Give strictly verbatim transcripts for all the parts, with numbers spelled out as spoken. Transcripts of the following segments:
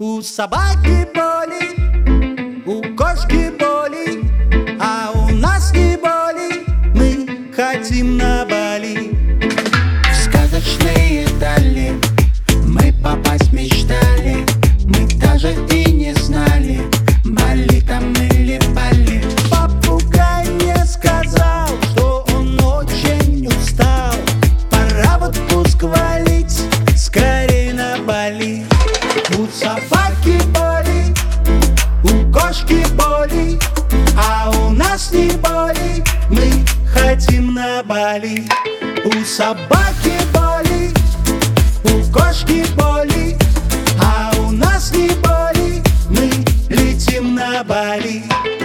У собаки боли, у кошки боли, а у нас не боли, мы хотим на Бали. В сказочные дали мы попасть мечтали, мы даже и не знали, Бали там или Бали. Попугай мне сказал, что он очень устал, пора в отпуск валить, скорей на Бали. У собаки боли, у кошки боли, а у нас не боли, мы хотим на Бали. У собаки боли, у кошки боли, а у нас не боли, мы летим на Бали.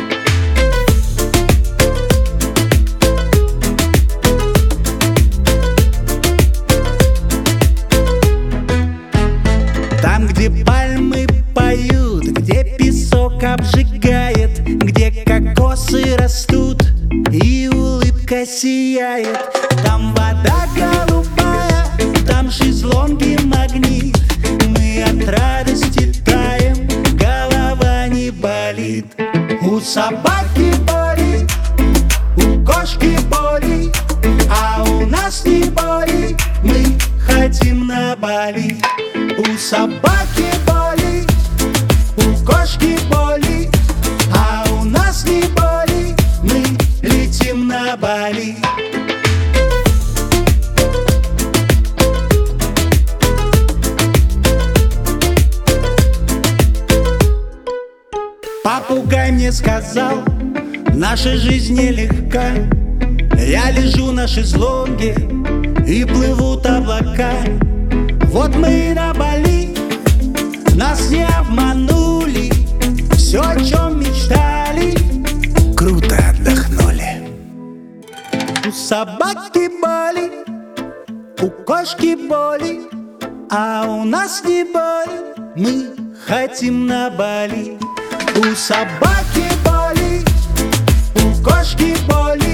Там, где пальмы поют, где песок обжигает, где кокосы растут и улыбка сияет. Там вода голубая, там шезлонги магнит, мы от радости таем, голова не болит. У собаки боли, у кошки боли, а у нас не боли, мы хотим на Бали. У собаки боли, у кошки боли, а у нас не боли, мы летим на Бали. Попугай мне сказал, наша жизнь нелегка. Я лежу на шезлонге и плывут облака. Вот мы и на Бали, нас не обманули, все, о чем мечтали, круто отдохнули. У собаки боли, у кошки боли, а у нас не боли, мы хотим на Бали. У собаки боли, у кошки боли,